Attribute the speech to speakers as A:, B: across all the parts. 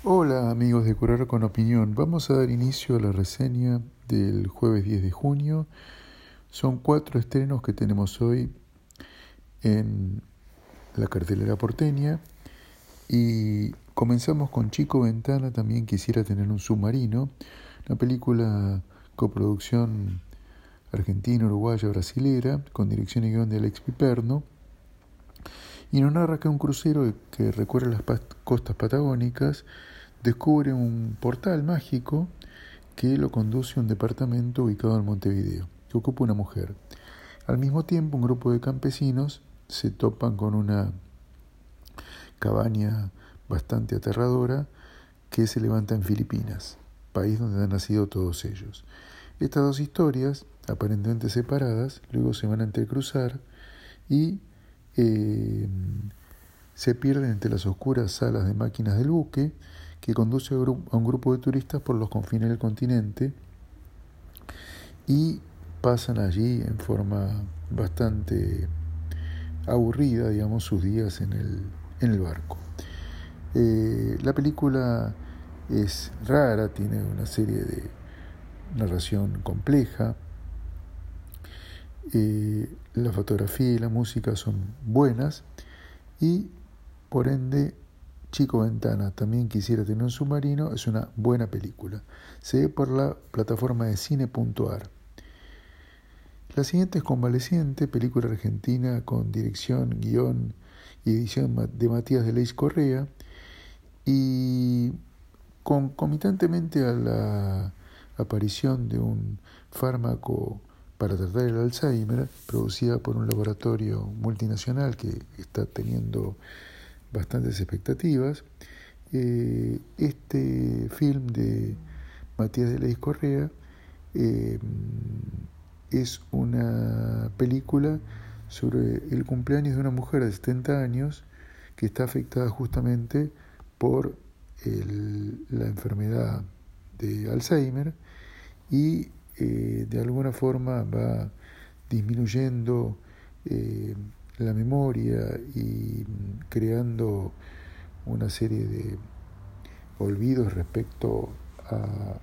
A: Hola amigos de Curar con Opinión, vamos a dar inicio a la reseña del jueves 10 de junio. Son 4 estrenos que tenemos hoy en la cartelera porteña y comenzamos con Chico Ventana, también quisiera tener un submarino, una película coproducción argentina, uruguaya, brasilera, con dirección y guión de Alex Piperno, y nos narra que un crucero que recorre las costas patagónicas descubre un portal mágico que lo conduce a un departamento ubicado en Montevideo, que ocupa una mujer. Al mismo tiempo, un grupo de campesinos se topan con una cabaña bastante aterradora que se levanta en Filipinas, país donde han nacido todos ellos. Estas dos historias, aparentemente separadas, luego se van a entrecruzar y se pierden entre las oscuras salas de máquinas del buque que conduce a un grupo de turistas por los confines del continente y pasan allí en forma bastante aburrida, digamos, sus días en el barco. La película es rara, tiene una serie de narración compleja, la fotografía y la música son buenas y por ende Chico Ventana, también quisiera tener un submarino, es una buena película. Se ve por la plataforma de cine.ar. La siguiente es Convaleciente, película argentina con dirección, guión y edición de Matías de Leis Correa, y concomitantemente a la aparición de un fármaco para tratar el Alzheimer, producida por un laboratorio multinacional que está teniendo bastantes expectativas. Este film de Matías de Leis Correa es una película sobre el cumpleaños de una mujer de 70 años que está afectada justamente por la enfermedad de Alzheimer y de alguna forma va disminuyendo la memoria y creando una serie de olvidos respecto a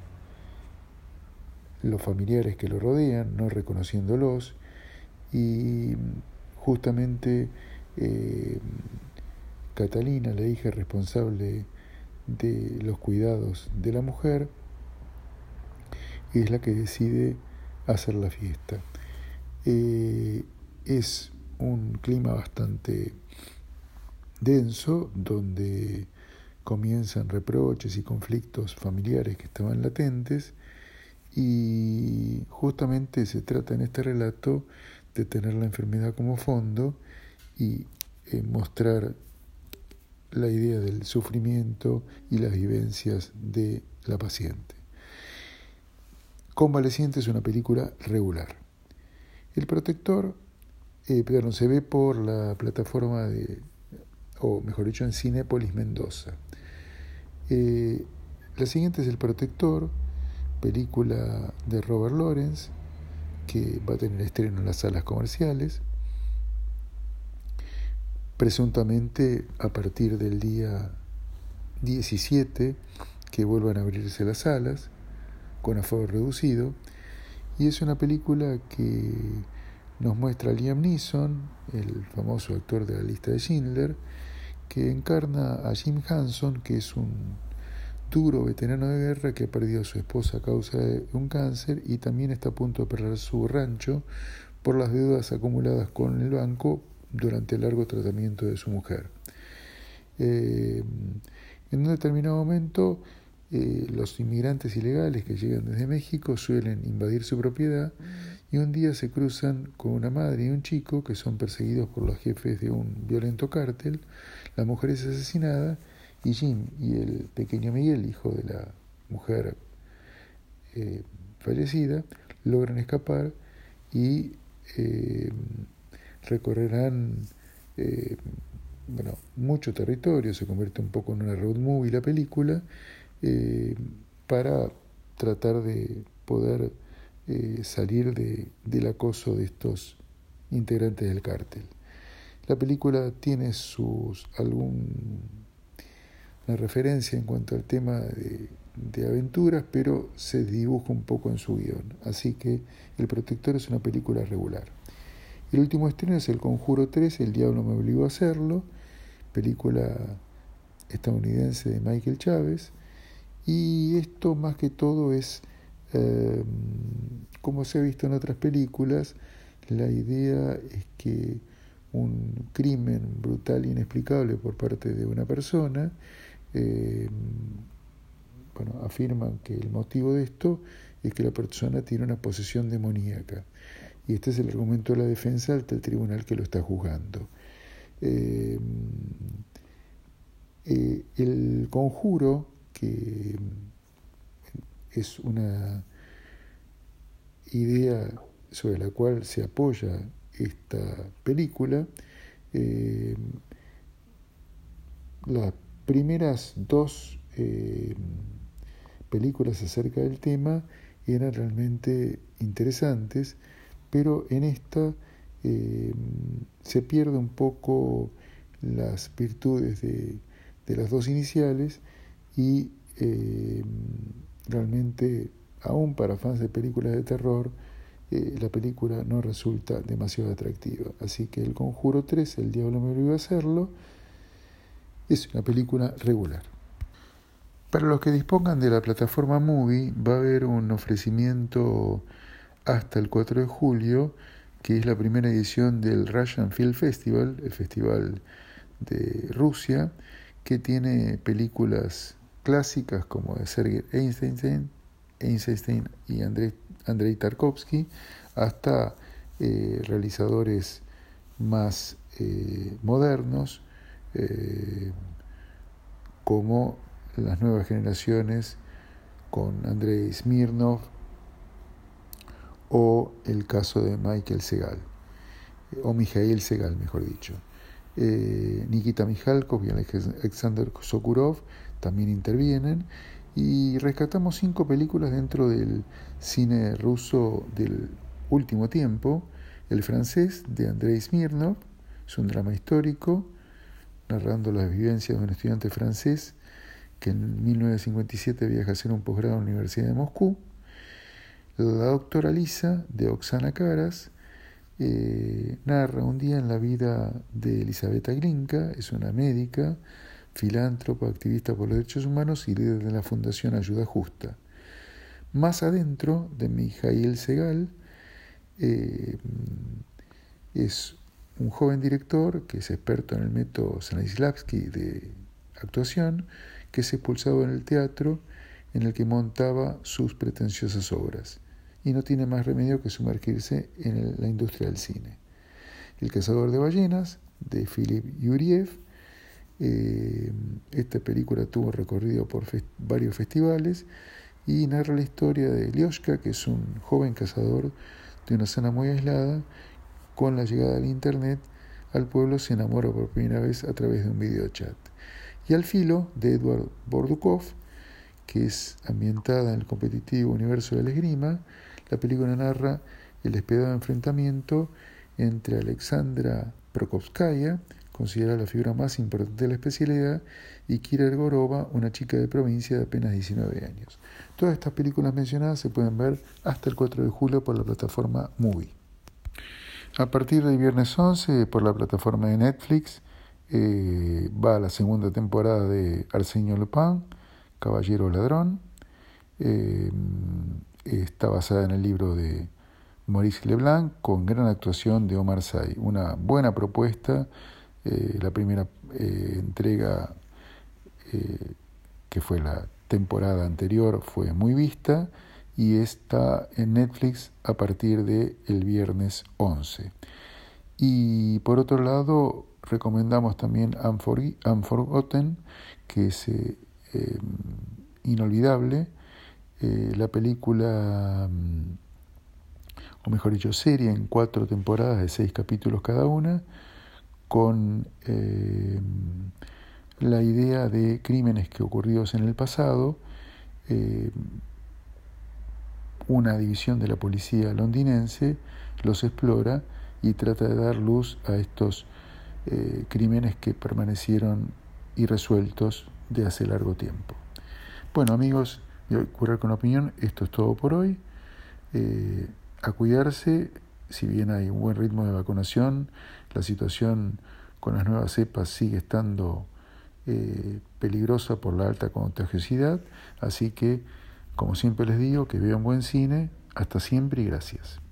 A: los familiares que lo rodean, no reconociéndolos, y justamente Catalina, la hija responsable de los cuidados de la mujer, es la que decide hacer la fiesta. Es un clima bastante denso, donde comienzan reproches y conflictos familiares que estaban latentes, y justamente se trata en este relato de tener la enfermedad como fondo y mostrar la idea del sufrimiento y las vivencias de la paciente. Convaleciente es una película regular. El Protector, se ve por la plataforma o mejor dicho, en Cinépolis Mendoza. La siguiente es El Protector, película de Robert Lawrence, que va a tener estreno en las salas comerciales, presuntamente a partir del día 17, que vuelvan a abrirse las salas, con aforo reducido, y es una película que nos muestra a Liam Neeson, el famoso actor de La lista de Schindler, que encarna a Jim Hanson, que es un duro veterano de guerra que ha perdido a su esposa a causa de un cáncer y también está a punto de perder su rancho por las deudas acumuladas con el banco durante el largo tratamiento de su mujer. En un determinado momento, los inmigrantes ilegales que llegan desde México suelen invadir su propiedad y un día se cruzan con una madre y un chico que son perseguidos por los jefes de un violento cártel. La mujer es asesinada y Jim y el pequeño Miguel, hijo de la mujer fallecida, logran escapar y recorrerán mucho territorio. Se convierte un poco en una road movie la película, para tratar de poder salir del acoso de estos integrantes del cártel. La película tiene una referencia en cuanto al tema de aventuras, pero se dibuja un poco en su guión. Así que El Protector es una película regular. El último estreno es El Conjuro 3, El Diablo me obligó a hacerlo, película estadounidense de Michael Chávez. Y esto más que todo es, como se ha visto en otras películas, la idea es que un crimen brutal e inexplicable por parte de una persona, afirman que el motivo de esto es que la persona tiene una posesión demoníaca. Y este es el argumento de la defensa ante el tribunal que lo está juzgando. El Conjuro, que es una idea sobre la cual se apoya esta película, las primeras dos películas acerca del tema eran realmente interesantes, pero en esta se pierde un poco las virtudes de las dos iniciales y realmente, aún para fans de películas de terror, la película no resulta demasiado atractiva. Así que El Conjuro 3, El Diablo me obligó a hacerlo, es una película regular. Para los que dispongan de la plataforma Movie, va a haber un ofrecimiento hasta el 4 de julio, que es la primera edición del Russian Film Festival, el festival de Rusia, que tiene películas clásicas como de Sergei Eisenstein y Andrei Tarkovsky, hasta realizadores más modernos, como las nuevas generaciones con Andrei Smirnov o el caso de Michael Segal, o Mijail Segal, mejor dicho. Nikita Mikhalkov y Alexander Sokurov también intervienen, y rescatamos 5 películas dentro del cine ruso del último tiempo. El Francés, de Andrei Smirnov, es un drama histórico narrando las vivencias de un estudiante francés que en 1957 viaja a hacer un posgrado en la Universidad de Moscú. La doctora Lisa, de Oksana Karas, narra un día en la vida de Elisabetta Glinka. Es una médica, filántropa, activista por los derechos humanos y líder de la Fundación Ayuda Justa. Más adentro, de Mijail Segal, es un joven director que es experto en el método Stanislavski de actuación, que es expulsado en el teatro en el que montaba sus pretenciosas obras, y no tiene más remedio que sumergirse en la industria del cine. El cazador de ballenas, de Philip Yuriev. Esta película tuvo recorrido por varios festivales y narra la historia de Lyoshka, que es un joven cazador de una zona muy aislada. Con la llegada del internet al pueblo se enamora por primera vez a través de un videochat. Y Al filo, de Edward Bordukov, que es ambientada en el competitivo universo de la esgrima. La película narra el despiadado enfrentamiento entre Alexandra Prokofskaya, considerada la figura más importante de la especialidad, y Kira Gorova, una chica de provincia de apenas 19 años. Todas estas películas mencionadas se pueden ver hasta el 4 de julio por la plataforma Movie. A partir del viernes 11, por la plataforma de Netflix, va la segunda temporada de Arsène Lupin, Caballero Ladrón. Está basada en el libro de Maurice Leblanc, con gran actuación de Omar Sy. Una buena propuesta. La primera entrega, que fue la temporada anterior, fue muy vista, y está en Netflix a partir del viernes 11. Y por otro lado, recomendamos también Unforgotten, que es inolvidable. La película, o mejor dicho, serie en 4 temporadas de 6 capítulos cada una, con la idea de crímenes que ocurridos en el pasado. Una división de la policía londinense los explora y trata de dar luz a estos crímenes que permanecieron irresueltos de hace largo tiempo. Bueno, amigos, de Curar con Opinión, esto es todo por hoy. A cuidarse, si bien hay un buen ritmo de vacunación, la situación con las nuevas cepas sigue estando peligrosa por la alta contagiosidad, así que, como siempre les digo, que vean buen cine. Hasta siempre y gracias.